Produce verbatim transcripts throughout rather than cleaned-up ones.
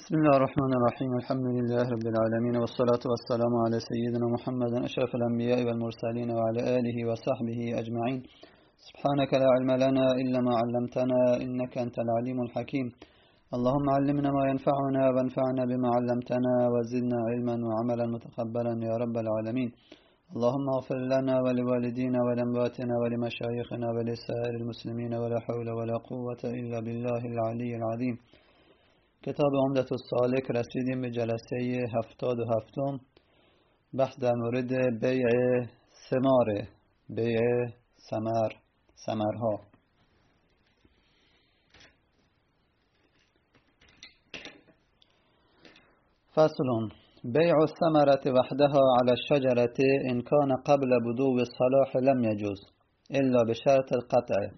بسم الله الرحمن الرحيم الحمد لله رب العالمين والصلاة والسلام على سيدنا محمد أشرف الأنبياء والمرسلين وعلى آله وصحبه أجمعين. سبحانك لا علم لنا إلا ما علمتنا إنك أنت العليم الحكيم. اللهم علمنا ما ينفعنا وانفعنا بما علمتنا وزدنا علما وعملا متقبلا يا رب العالمين. اللهم اغفر لنا ولوالدينا ولأمواتنا ولمشايخنا ولسائر المسلمين ولا حول ولا قوة إلا بالله العلي العظيم. کتاب عمدة السالک رسیدیم به جلسه هفتاد و هفتم. بحث در مورد بیع ثمار، بیع ثمر، ثمرها. فصل: بیع الثمرة وحدها على الشجرة إن كان قبل بدو الصلاح لم يجوز إلا بشرط القطع.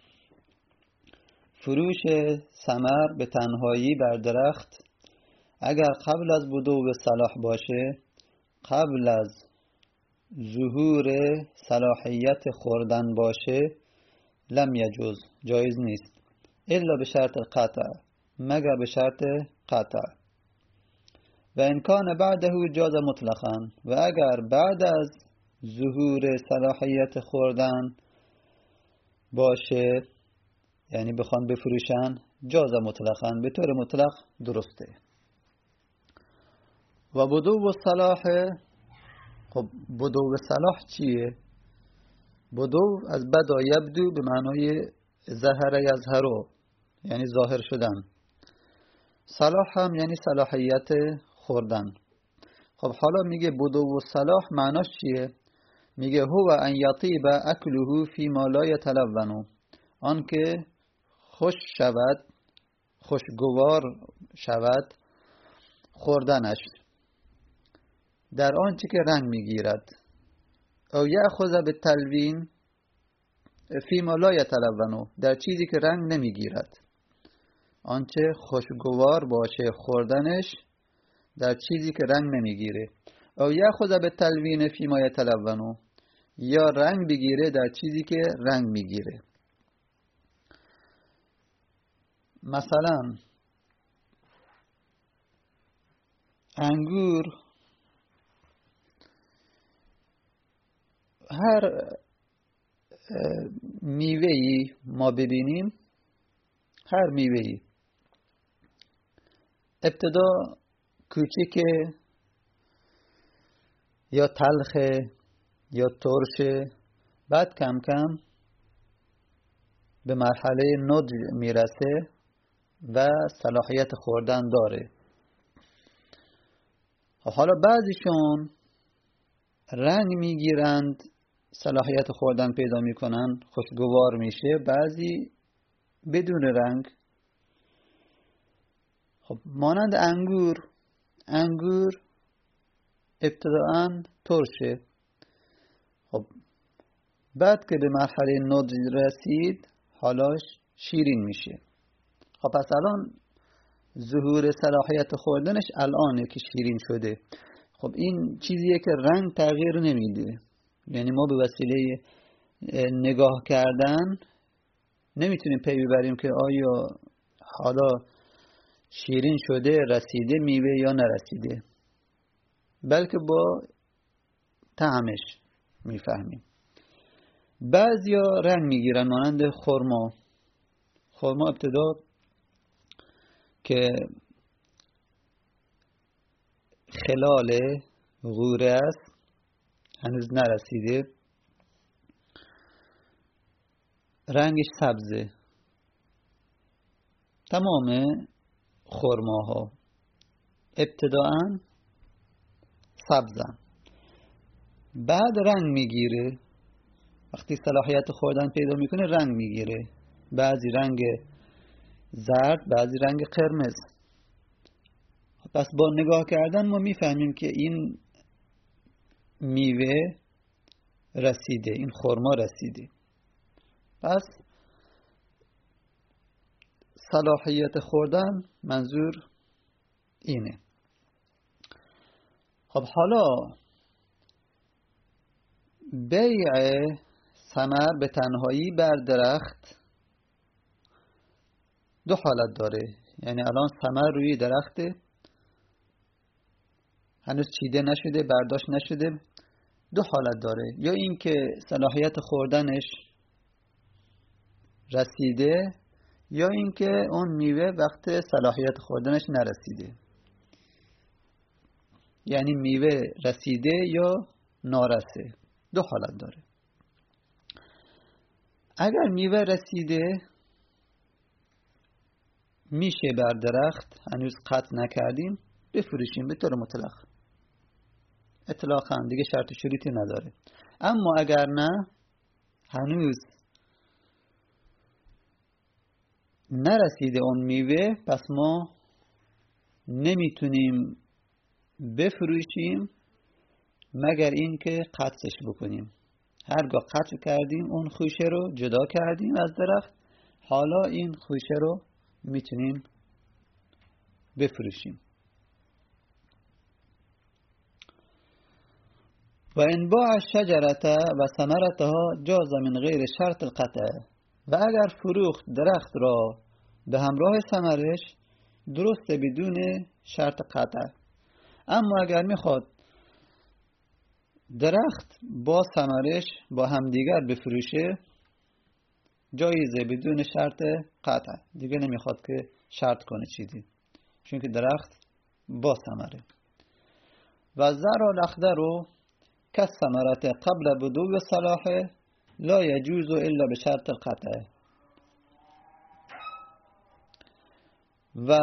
فروش ثمر به تنهایی بر درخت اگر قبل از بدو صلاح باشه، قبل از ظهور صلاحیت خوردن باشه، لم یجوز، جایز نیست، الا به شرط قطع، مگر به شرط قطع. و ان کان بعده جاز مطلقا، و اگر بعد از ظهور صلاحیت خوردن باشه، یعنی بخوان بفروشن، جاز مطلقاً، به طور مطلق درسته. و بدو صلاح، خب بدو صلاح چیه؟ بدو از بدا یبدو به معنای ظهر یظهرو، یعنی ظاهر شدن. صلاح هم یعنی صلاحیت خوردن. خب حالا میگه بدو صلاح معناش چیه؟ میگه هو ان یطیب اکله فی ما لا یتلونو، آن که خوش شود، خوشگوار شود خوردنش در آنچه که رنگ میگیرد. او یأخذ بالتلوین فی ما لا یتلونو، در چیزی که رنگ نمیگیرد. آنچه خوشگوار باشه خوردنش در چیزی که رنگ نمیگیره. او یأخذ بالتلوین فی ما یتلونو، یا رنگ بگیره در چیزی که رنگ میگیره. مثلا انگور، هر میوه‌ای ما ببینیم، هر میوه‌ای ابتدا کوچیکه یا تلخه یا ترشه، بعد کم کم به مرحله نضج میرسه و صلاحیت خوردن داره. حالا بعضیشون رنگ میگیرند، صلاحیت خوردن پیدا میکنن، خوشگوار میشه، بعضی بدون رنگ. خب مانند انگور، انگور ابتداءً ترشه، خب بعد که به مرحله نضج رسید حالا شیرین میشه. خب پس الان ظهور صلاحیت خوردنش الانه که شیرین شده. خب این چیزیه که رنگ تغییر نمیده، یعنی ما به وسیله نگاه کردن نمیتونیم پی ببریم که آیا حالا شیرین شده، رسیده میوه یا نرسیده، بلکه با طعمش میفهمیم. بعضیا رنگ میگیرن، مانند خرما. خرما ابتدا که خلال غوره است، هنوز نرسیده، رنگش سبزه. تمام خرماها ابتداءً سبزن، بعد رنگ میگیره. وقتی صلاحیت خوردن پیدا میکنه رنگ میگیره، بعضی رنگ زرد، بعضی رنگ قرمز. پس با نگاه کردن ما میفهمیم که این میوه رسیده، این خرما رسیده. پس صلاحیت خوردن منظور اینه. خب حالا بیع ثمر به تنهایی بر درخت دو حالت داره. یعنی الان ثمر روی درخته، هنوز چیده نشده، برداشت نشده، دو حالت داره. یا اینکه صلاحیت خوردنش رسیده، یا اینکه اون میوه وقت صلاحیت خوردنش نرسیده. یعنی میوه رسیده یا نارسه، دو حالت داره. اگر میوه رسیده میشه بر درخت، هنوز قطع نکردیم، بفروشیم به طور مطلق، اطلاقاً دیگه شرط و شروطی نداره. اما اگر نه، هنوز نرسیده اون میوه، پس ما نمیتونیم بفروشیم مگر اینکه قطعش بکنیم. هرگاه قطع کردیم اون خوشه رو جدا کردیم از درخت، حالا این خوشه رو میتونیم بفروشیم. و انباع الشجرة و ثمرتها جاز من غیر شرط القطع. و اگر فروخت درخت را به همراه ثمرش، درسته بدون شرط قطع. اما اگر میخواد درخت با ثمرش با همدیگر بفروشه، جایزه بدون شرط قطع. دیگه نمیخواد که شرط کنه چیزی، چون که درخت با ثمره. و زرع الاخضر كالثمرة قبل بدو صلاحه لا يجوز الا بشرط القطع. و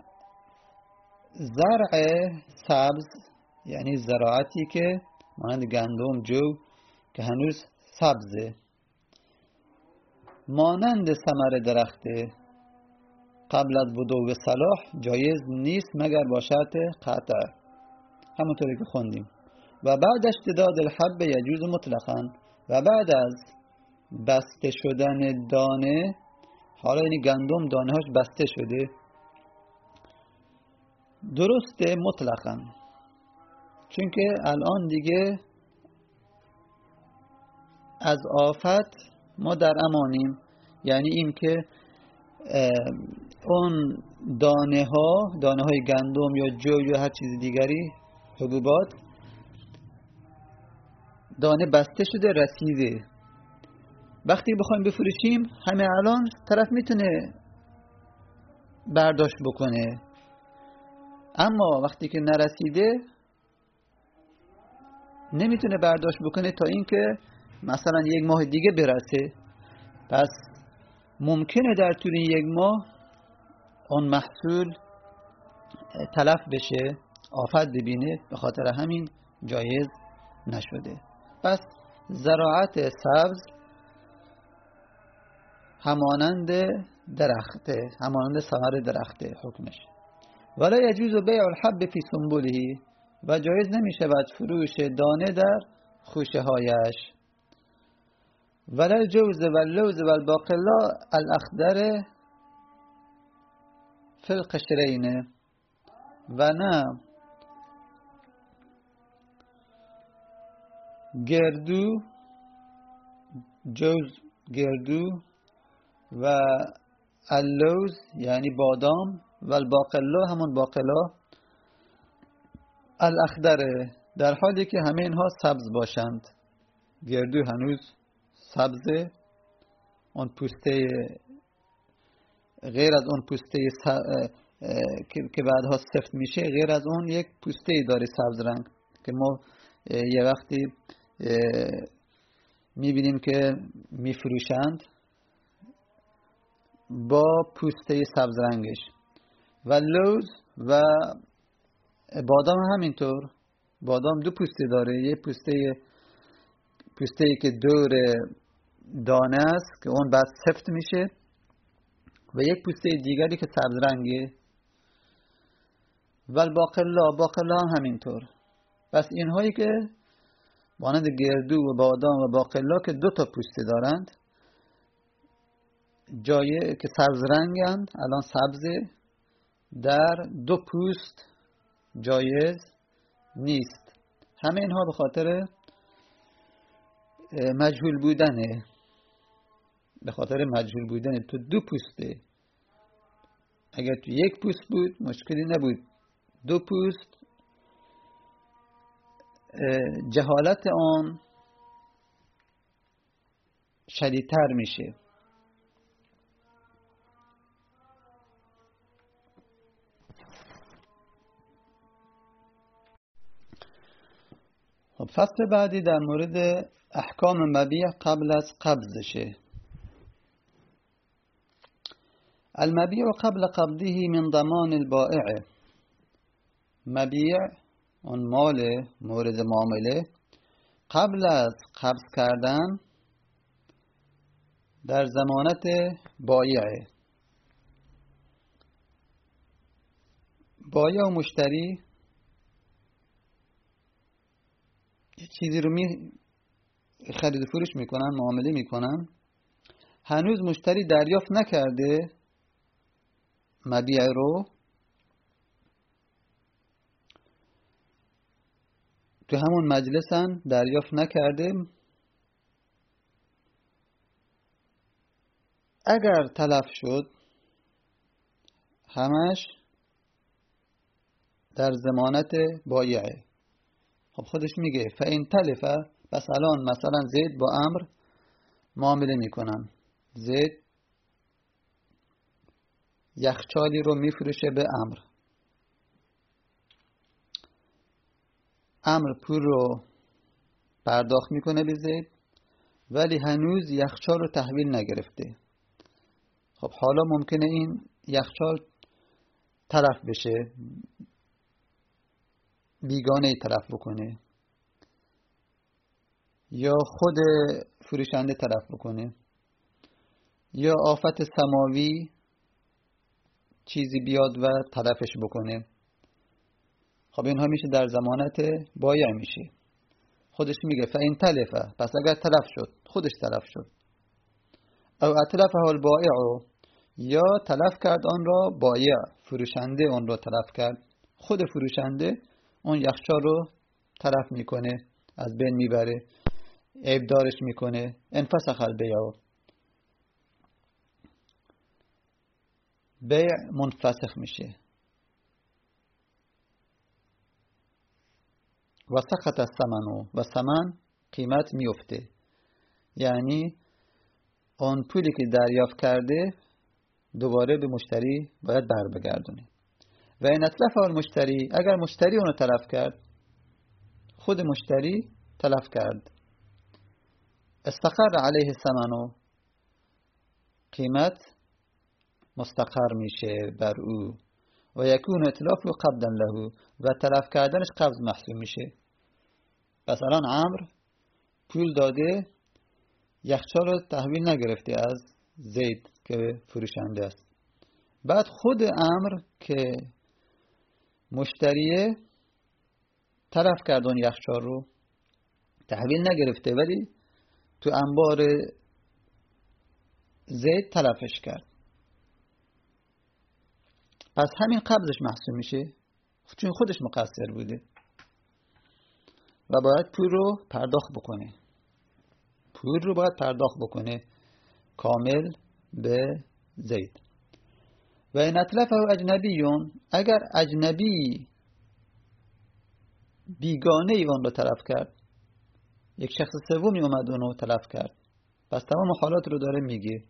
زرع سبز یعنی زراعتی که مانند گندم، جو که هنوز سبزه، مانند ثمر درخته، قبل از بدو صلاح جایز نیست مگر با شرط قطع، همونطوری که خوندیم. و بعد اشتداد الحب یجوز مطلقاً. و بعد از بسته شدن دانه، حالا یعنی گندم دانه هاش بسته شده، درسته مطلقاً، چون که الان دیگه از آفت ما در امانیم. یعنی این که اون دانه ها دانه های گندم یا جو یا هر چیز دیگری، حبوبات، دانه بسته شده رسیده. وقتی بخوایم بفروشیم همه الان طرف میتونه برداشت بکنه، اما وقتی که نرسیده نمیتونه برداشت بکنه تا اینکه مثلا یک ماه دیگه برسه. پس ممکنه در طول یک ماه اون محصول تلف بشه، آفت ببینه، به خاطر همین جایز نشده. پس زراعت سبز همانند درخته، همانند ثمر درخته حکمش. ولا یجوز بیع الحب فی سنبله. و جایز نمیشه بعد فروش دانه در خوشه هایش. ولا الجوز واللوز والباقلا الاخضر فی القشرین. و نه گردو، جوز گردو، و اللوز یعنی بادام، و الباقلا همون باقلا، الاخضر در حالی که همه اینها سبز باشند. گردو هنوز سبزه، اون پوسته غیر از اون پوسته که بعدها سفت میشه، غیر از اون یک پوسته داره سبز رنگ که ما یه وقتی میبینیم که میفروشند با پوسته سبز رنگش. و لوز و بادام همینطور. بادام دو پوسته داره، یه پوسته پوسته ای که دور دانه است که اون بعد سفت میشه، و یک پوسته دیگری که سبز رنگه. و الباقلا، باقلا هم همینطور. پس اینهایی که مانند گردو و بادام و باقلا که دو تا پوسته دارند، جایی که سبز رنگند، الان سبزه، در دو پوست جایز نیست. همه اینها به خاطر مجهول بودنه، به خاطر مجهول بودنه. تو دو پوسته، اگر تو یک پوست بود مشکلی نبود، دو پوست جهالت آن شدیدتر میشه. خب فصل بعدی در مورد احکام مبیع قبل از قبضشه. المبیع قبل قبضه من ضمان البائع. مبیع اون مال مورد معامله قبل از قبض کردن در ضمانت بایعه. بایع و مشتری یه چیزی رو می خرید و فروش میکنن، معامله میکنن، هنوز مشتری دریافت نکرده مبیع رو، تو همون مجلسن دریافت نکرده. اگر تلف شد همش در ضمانت بایعه. خب خودش میگه فإن تلفه، بس الان مثلا زید با عمرو معامله میکنن، زید یخچالی رو میفروشه به عمرو، عمرو پول رو پرداخت میکنه به زید ولی هنوز یخچال رو تحویل نگرفته. خب حالا ممکنه این یخچال تلف بشه، بیگانه ای تلف بکنه یا خود فروشنده تلف بکنه یا آفت سماوی چیزی بیاد و تلفش بکنه. خب اینها میشه در ضمانت بایع میشه. خودش میگه فإن تلفه، پس اگر تلف شد، خودش تلف شد، او اتلفه البائع، یا تلف کرد آن را بایع، فروشنده آن را تلف کرد، خود فروشنده اون یخچال رو تلف میکنه، از بین میبره، عیبدارش میکنه، انفسخ البیع، بیع منفسخ میشه. و سقط الثمن، و ثمن قیمت میفته، یعنی آن پولی که دریافت کرده دوباره به مشتری باید بر بگردونه. و این اتلف المشتری، اگر مشتری اونو تلف کرد، خود مشتری تلف کرد، استقر علیه ثمنو، قیمت مستقر میشه بر او، و یکون اتلاف قبضا له، و تلف کردنش قبض محسوب میشه. پس الان عمرو پول داده، یخچال رو تحویل نگرفته از زید که فروشنده است. بعد خود عمرو که مشتریه تلف کرد اون یخچال رو، تحویل نگرفته ولی تو انبار زید تلفش کرد. پس همین قبضش محسوب میشه چون خودش مقصر بوده و باید پول رو پرداخت بکنه. پول رو باید پرداخت بکنه کامل به زید. و این اتلفه اجنبیون، اگر اجنبی بیگانه ای اون رو تلف کرد، یک شخص سومی اومد اون رو تلف کرد، پس تمام حالات رو داره میگه،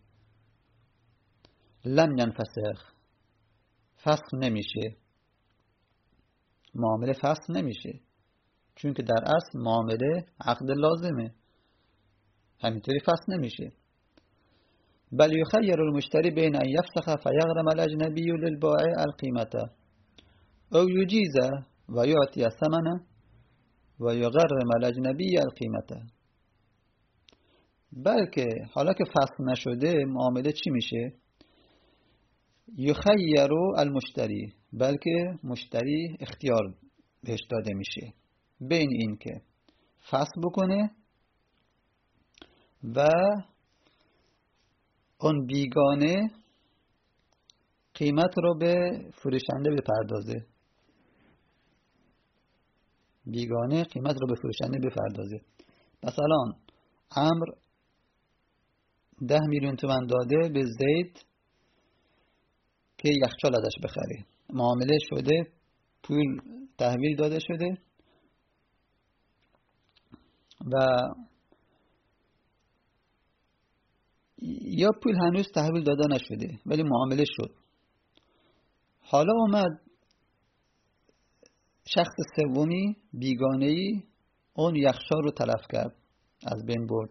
لم ینفسخ، فسخ نمیشه، معامله فسخ نمیشه، چون که در اصل معامله عقد لازمه، همینطوری فسخ نمیشه. بل یخیر المشتری بین ان یفسخ فیغرم الاجنبی للبائع القیمته او یجیزه و یعطی الثمن و یغرم الاجنبی القیمته. بلکه حالا که فسخ نشده معامله چی میشه؟ یخیر المشتری، بلکه مشتری اختیار بهش داده میشه بین این که فسخ بکنه و اون بیگانه قیمت رو به فروشنده بپردازه، بیگانه قیمت رو به فروشنده بپردازه. مثلا عمرو ده میلیون تومان داده به زید که یخچال ازش بخره، معامله شده، پول تحویل داده شده، و یا پول هنوز تحویل داده نشده ولی معامله شد. حالا اومد شخص سومی بیگانه‌ای اون یخچال رو تلف کرد، از بین برد.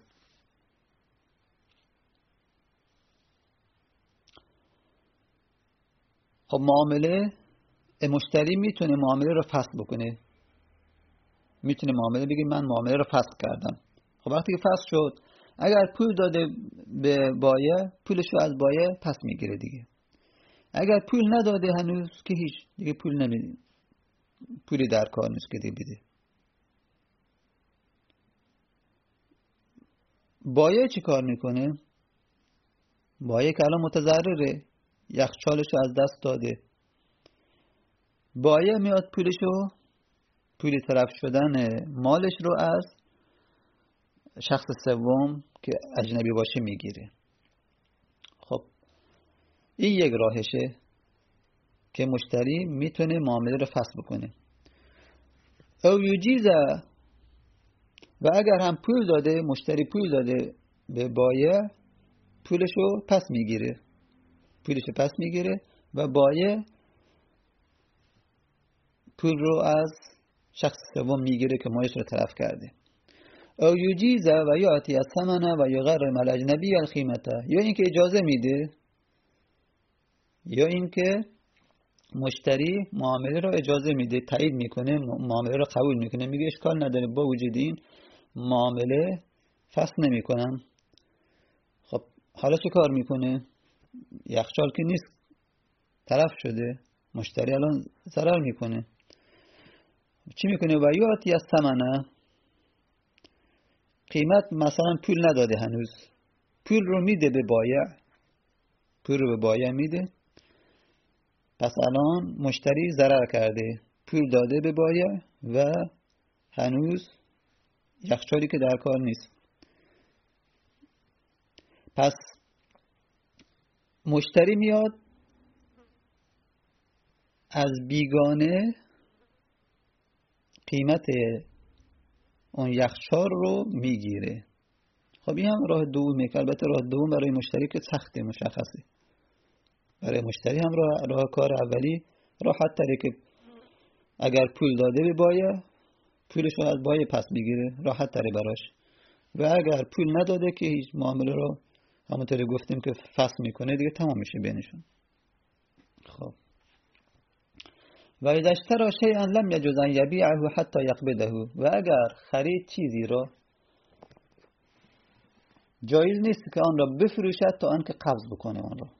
خب معامله مشتری میتونه معامله رو فسخ بکنه، میتونه معامله بگه من معامله رو فسخ کردم. خب وقتی که فسخ شد، اگر پول داده به بایع، پولش رو از بایع پس میگیره دیگه. اگر پول نداده هنوز که هیچ دیگه پول نمیده، پولی در کار نیست که دیگه بده. بایع چی کار میکنه؟ بایع که الان متضرره، یخچالش رو از دست داده. بایع میاد پولش رو، پولی طرف شدن مالش رو از شخص سوم که اجنبی باشه میگیره. خب این یک راهشه که مشتری میتونه معامله رو فسخ بکنه. او یجیزه، و اگر هم پول داده، مشتری پول داده به بایع، پولش رو پس میگیره، پولش رو پس میگیره و بایع پول رو از شخص سوم میگیره که مالش رو تلف کرده. او یجیزه و یاتی از ثمنه و یغرم الاجنبی القیمته، یا اینکه اجازه میده، یا اینکه مشتری معامله رو اجازه میده، تایید میکنه، معامله رو قبول میکنه، میگه اشکال نداره، با وجود این معامله فسخ نمیکنم. خب حالا چه کار میکنه؟ یخچال که نیست، تلف شده، مشتری الان ضرر میکنه. چی میکنه؟ و یاتی از ثمنه، قیمت مثلا پول نداده هنوز، پول رو میده به بایع، پول رو به بایع میده. پس الان مشتری ضرر کرده، پول داده به بایع و هنوز یخچالی که در کار نیست. پس مشتری میاد از بیگانه قیمت اون یخچال رو میگیره. خب این هم راه دومه که البته راه دوم برای مشتری که سخته، مشخصه. برای مشتری هم راه, راه کار اولی راحت تره که اگر پول داده به بایع، پولش رو از بایع پس میگیره، راحت تره براش. و اگر پول نداده که هیچ معامله رو همونطوری گفتیم که فسخ میکنه، دیگه تمام میشه بینشون. خب و اذا اشترى شیئا لم یجوز ان یبیعه حتی یقبضه، و اگر خرید چیزی رو، جایز نیست که آن را بفروشد تا آنکه قبض بکنه آن را.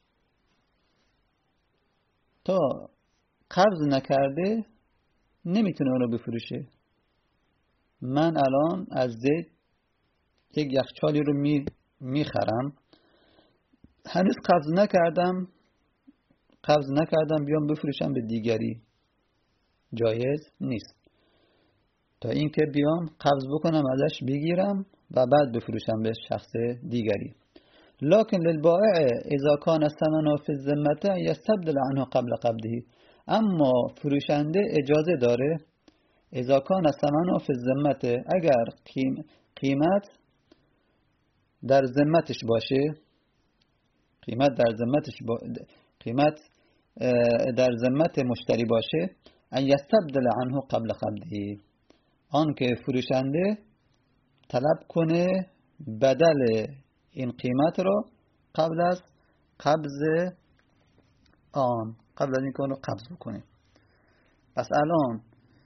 تا قبض نکرده نمیتونه آن را بفروشه. من الان از زید یک یخچالی رو می میخرم، هنوز قبض نکردم، قبض نکردم بیام بفروشم به دیگری، جایز نیست. تا اینکه بیام قبض بکنم ازش بگیرم و بعد بفروشم به شخص دیگری. لكن للبائع اذا كان الثمن في الذمه يستبدل عنه قبل قبضه، اما فروشنده اجازه داره اذا كان الثمن في الذمه، اگر قیمت در ذمتش باشه، قیمت در ذمتش با... قیمت در ذمت مشتری باشه، ان یستبدل عنه قبل قبضه، آن که فروشنده طلب کنه بدل این قیمت رو قبل از قبض آن، قبل از این که اون رو قبض بکنه. پس الان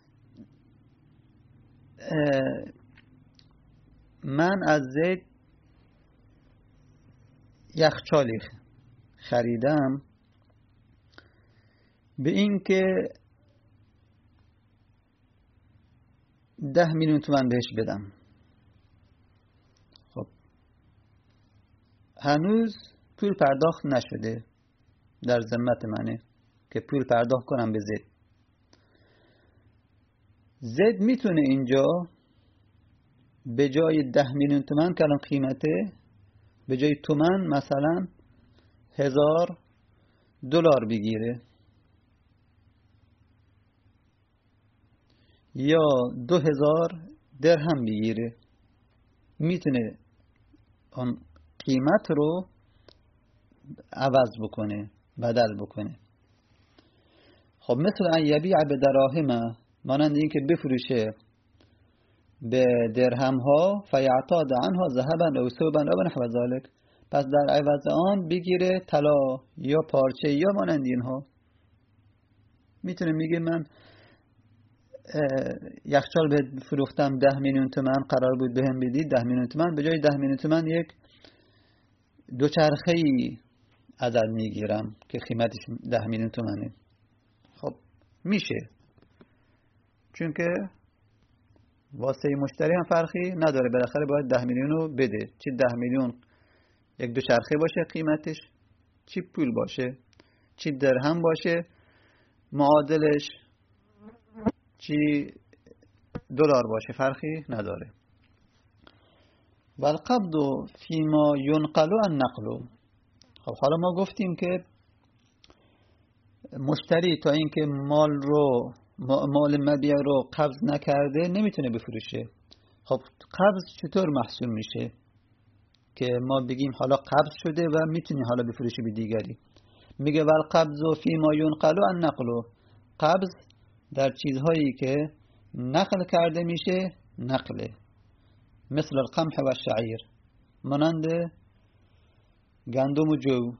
من از زید یخچالی خریدم به این که ده میلیون تومان بهش بدم. خب هنوز پول پرداخت نشده، در ذمت منه که پول پرداخت کنم به زید. زید میتونه اینجا به جای ده میلیون تومان که الان قیمته، به جای تومان مثلا هزار دلار بگیره یا دو هزار درهم بگیره، میتونه اون قیمت رو عوض بکنه، بدل بکنه. خب مثل ان یبیع بدراهم، مانند این که بفروشه به درهم ها، فیعتاد عنها ذهبا او ثوبا او نحو ذلك، پس در عوض آن بگیره طلا یا پارچه یا مانند اینها. میتونه میگه من یخچال به فروختم ده میلیون تومان، قرار بود بهم بدید ده میلیون تومان، به جای ده میلیون تومان یک دوچرخه‌ای عدد میگیرم که قیمتش ده میلیون تومانه. خب میشه، چون که واسه مشتری هم فرقی نداره، بالاخره باید ده میلیون رو بده، چی ده میلیون یک دوچرخه باشه قیمتش، چی پول باشه، چی درهم باشه معادلش، چی دلار باشه، فرقی نداره. والقبض فيما ينقل النقل. خب حالا ما گفتیم که مشتری تا اینکه مال رو مال مبیع رو قبض نکرده نمیتونه بفروشه. خب قبض چطور محسوب میشه که ما بگیم حالا قبض شده و میتونی حالا بفروشی به دیگری؟ میگه والقبض فيما ينقل النقل، قبض در چیزهایی که نقل کرده میشه نقله، مثل القمح و الشعیر، مانند گندم و جو.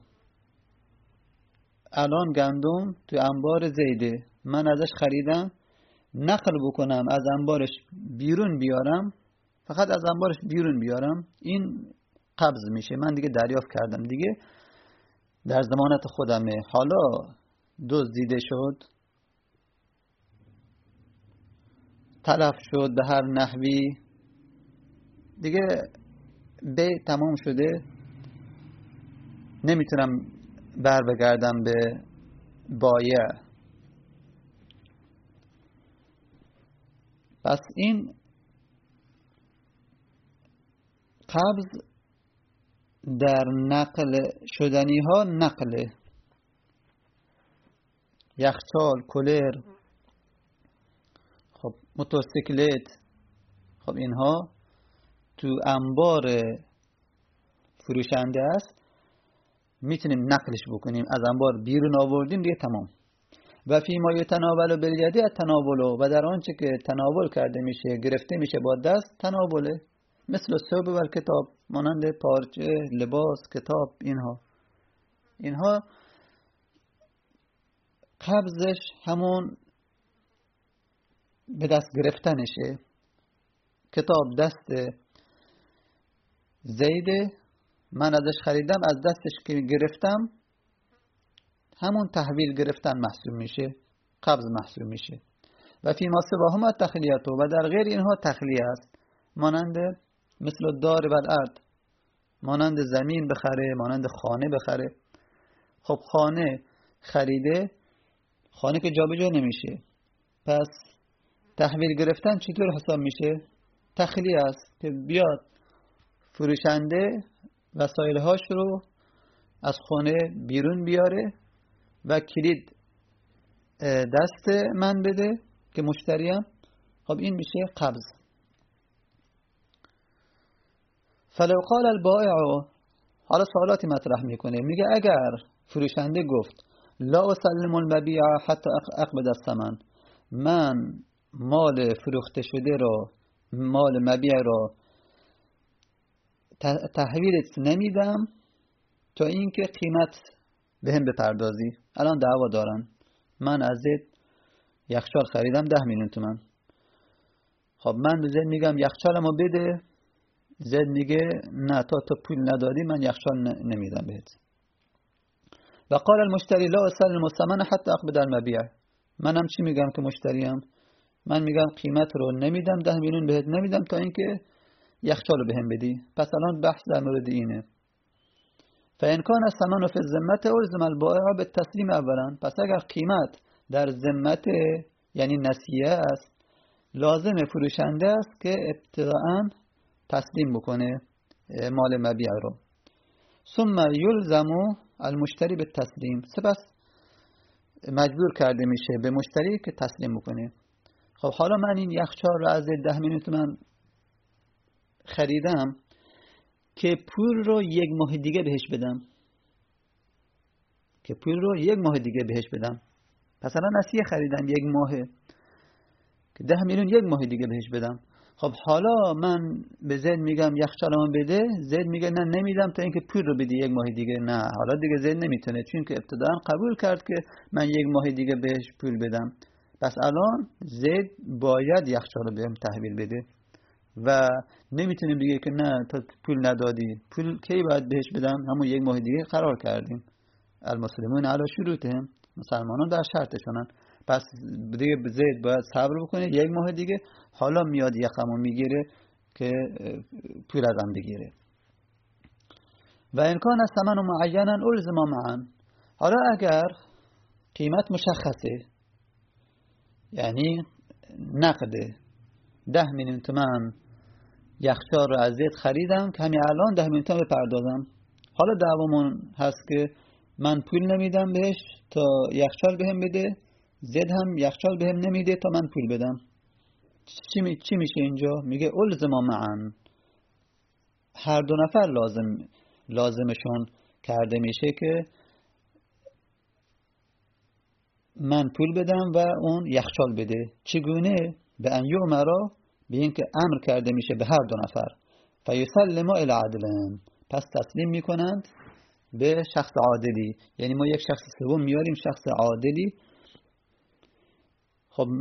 الان گندم تو انبار زیده، من ازش خریدم، نقل بکنم از انبارش بیرون بیارم، فقط از انبارش بیرون بیارم، این قبض میشه، من دیگه دریافت کردم، دیگه در ضمانت خودمه. حالا دزدیده شد، تلف شد به هر نحوی، دیگه بیع تمام شده، نمیتونم بر بگردم به بایع. پس این قبض در نقل شدنی ها نقله. یخچال، کولر، خب موتورسیکلت، خب اینها تو انبار فروشنده است، میتونیم نقلش بکنیم، از انبار بیرون آوردیم دیگه تمام. و فی ما یتناول بالیدی التناول، و در آنچه که تناول کرده میشه، گرفته میشه با دست، تناوله، مثل ثوب و کتاب، مانند پارچه، لباس، کتاب، اینها اینها قبضش همون به دست گرفتنشه. کتاب دست زیده، من ازش خریدم، از دستش که گرفتم، همون تحویل گرفتن محسوب میشه، قبض محسوب میشه. و فی ما سواهما تخلیه، و در غیر اینها تخلیه است، مانند مثل دار و الارض، مانند زمین بخره، مانند خانه بخره. خب خانه خریده، خانه که جابجا نمیشه، پس تحویل گرفتن چطور حساب میشه؟ تخلیه است که بیاد فروشنده وسایلهاش رو از خانه بیرون بیاره و کلید دست من بده که مشتریم. خب این میشه قبض. فلو قال البائع، حالا سوالاتی مطرح میکنه، میگه اگر فروشنده گفت لا اسلم المبیع حتی اقبض الثمن، من مال فروخته شده رو، مال مبیع رو تحویلت نمیدم تا اینکه قیمت بهم بپردازی. الان دعوا دارن، من از زید یخچال خریدم ده میلیون تومان، خب من به زید میگم یخچالمو بده، زید میگه نه، تا تو پول ندادی من یخچال نمیدم بهت. و قال المشتری لا اسلم الثمن حتی اقبض المبیع، منم چی میگم که مشتریم؟ من میگم قیمت رو نمیدم، ده میلیون بهت نمیدم تا اینکه یخچال رو بهم بدی. پس الان بحث در مورد اینه. فإن كان الثمن في الذمة الزم البائع بالتسلیم اولا، پس اگر قیمت در ذمت یعنی نسیه است، لازم فروشنده است که ابتداءً تسلیم بکنه مال مبیع رو. ثم یلزم المشتری بالتسلیم، سپس مجبور کرده میشه به مشتری که تسلیم بکنه. خب حالا من این یخچال رو از ده میلیون تومان خریدم که پول رو یک ماه دیگه بهش بدم که پول رو یک ماه دیگه بهش بدم. پس الان نسیه خریدم یک ماهه که ده میلیون یک ماه دیگه بهش بدم. خب حالا من به زید میگم یخچالمو بده، زید میگه نه نمیدم تا اینکه پول رو بدی یک ماه دیگه. نه، حالا دیگه زید نمیتونه، چون که ابتداً قبول کرد که من یک ماه دیگه بهش پول بدم. پس الان زید باید یخچال رو بهم تحویل بده و نمیتونه بگه که نه تا پول ندادی. پول کی باید بهش بدم؟ همون یک ماه دیگه قرار کردیم. المسلمون علی شروطهم، مسلمانان در شرطشونن. پس دیگه زید باید صبر بکنه یک ماه دیگه، حالا میاد یخمو میگیره که پول ازم بگیره. و این کان ثمن معینا الزم معا. حالا اگر قیمت مشخصه، یعنی نقده، ده میلیون تومان یخچال رو از زید خریدم که همین الان ده میلیون تومان بپردازم. حالا دعوامون هست که من پول نمیدم بهش تا یخچال بهم بده، زید هم یخچال بهم نمیده تا من پول بدم. چی, می... چی میشه اینجا؟ میگه الزم معا، هر دو نفر لازم لازمشون کرده میشه که من پول بدم و اون یخچال بده. چگونه؟ به ان یؤمرا، به این که امر کرده میشه به هر دو نفر، فیسلموا الی عدلن، پس تسلیم میکنند به شخص عادلی. یعنی ما یک شخص سوم میاریم، شخص عادلی. خب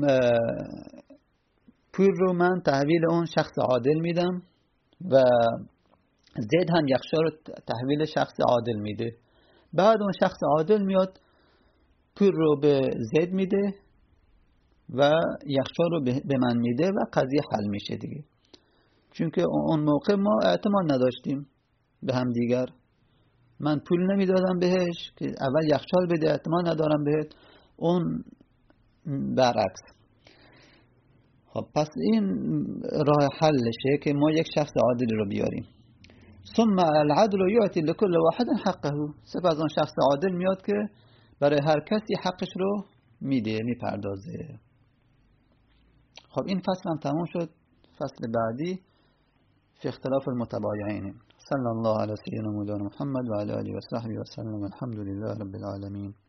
پول رو من تحویل اون شخص عادل میدم و زید هم یخچال رو تحویل شخص عادل میده. بعد اون شخص عادل میاد پول رو به زید میده و یخچال رو به من میده و قضیه حل میشه دیگه. چون که اون موقع ما اعتماد نداشتیم به هم دیگر، من پول نمیدادم بهش که اول یخچال بده، اعتماد ندارم بهت، اون برعکس. خب پس این راه حلشه که ما یک شخص عادلی رو بیاریم. ثم العدل یعطی لكل واحد حقه، سپس اون شخص عادل میاد که برای هر کسی حقش رو میده، میپردازه. خب این فصل هم تموم شد. فصل بعدی فی اختلاف المتبایعین. صلی الله علی سیدنا مولانا محمد و علی آله و صحبه و سلم. الحمد لله رب العالمین.